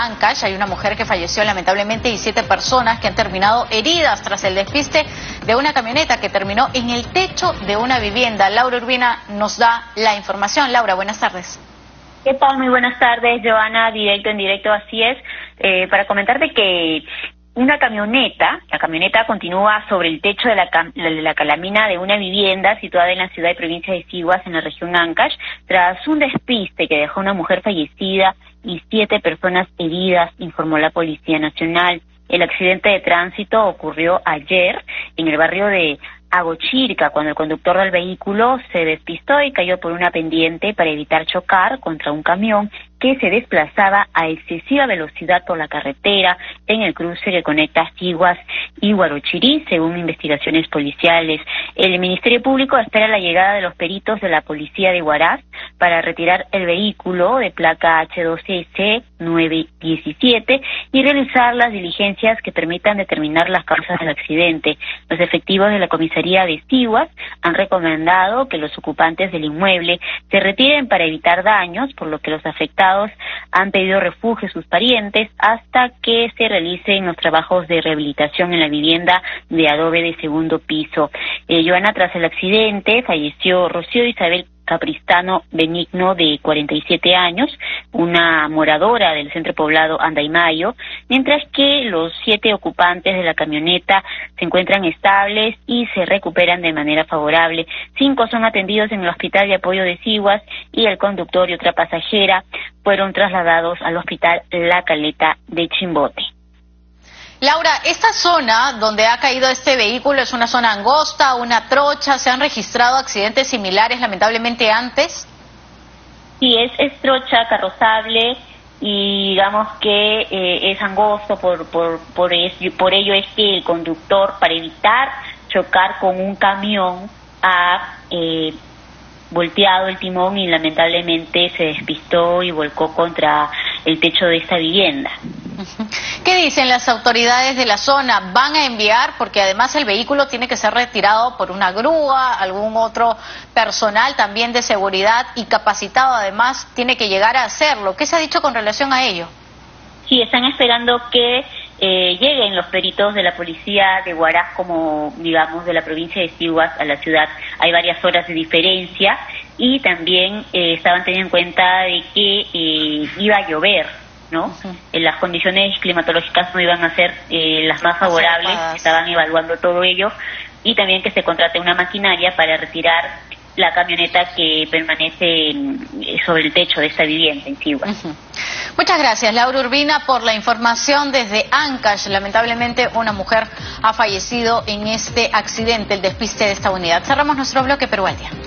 Ancash hay una mujer que falleció lamentablemente y 7 personas que han terminado heridas tras el despiste de una camioneta que terminó en el techo de una vivienda. Laura Urbina nos da la información. Laura, buenas tardes. ¿Qué tal? Muy buenas tardes, Joana, en directo, así es, para comentarte que una camioneta, la camioneta continúa sobre el techo de la calamina de una vivienda situada en la ciudad y provincia de Siguas, en la región Ancash, tras un despiste que dejó una mujer fallecida y 7 personas heridas, informó la Policía Nacional. El accidente de tránsito ocurrió ayer en el barrio de Agochirca, cuando el conductor del vehículo se despistó y cayó por una pendiente para evitar chocar contra un camión que se desplazaba a excesiva velocidad por la carretera en el cruce que conecta Siguas y Huarochirí, según investigaciones policiales. El Ministerio Público espera la llegada de los peritos de la policía de Huaraz para retirar el vehículo de placa H12C 917 y realizar las diligencias que permitan determinar las causas del accidente. Los efectivos de la comisaría de Siguas han recomendado que los ocupantes del inmueble se retiren para evitar daños, por lo que los afectados han pedido refugio a sus parientes hasta que se realicen los trabajos de rehabilitación en la vivienda de adobe de segundo piso. Joana, tras el accidente falleció Rocío Isabel Capristano Benigno, de 47 años, una moradora del centro poblado Andaimayo, mientras que los 7 ocupantes de la camioneta se encuentran estables y se recuperan de manera favorable. 5 son atendidos en el Hospital de Apoyo de Siguas y el conductor y otra pasajera fueron trasladados al Hospital La Caleta de Chimbote. Laura, esta zona donde ha caído este vehículo es una zona angosta, una trocha. ¿Se han registrado accidentes similares lamentablemente antes? Sí, es trocha, carrozable, y digamos que es angosto, por ello es que el conductor, para evitar chocar con un camión, ha volteado el timón y lamentablemente se despistó y volcó contra el techo de esta vivienda. ¿Qué dicen las autoridades de la zona? ¿Van a enviar? Porque además el vehículo tiene que ser retirado por una grúa, algún otro personal también de seguridad y capacitado además tiene que llegar a hacerlo. ¿Qué se ha dicho con relación a ello? Sí, están esperando que lleguen los peritos de la policía de Huaraz, como digamos de la provincia de Siguas, a la ciudad. Hay varias horas de diferencia y también estaban teniendo en cuenta de que iba a llover, ¿no? Las condiciones climatológicas no iban a ser las más favorables, estaban evaluando todo ello, y también que se contrate una maquinaria para retirar la camioneta que permanece sobre el techo de esta vivienda en Siguas. Muchas gracias, Laura Urbina, por la información desde Ancash. Lamentablemente una mujer ha fallecido en este accidente, el despiste de esta unidad. Cerramos nuestro bloque Perú al Día.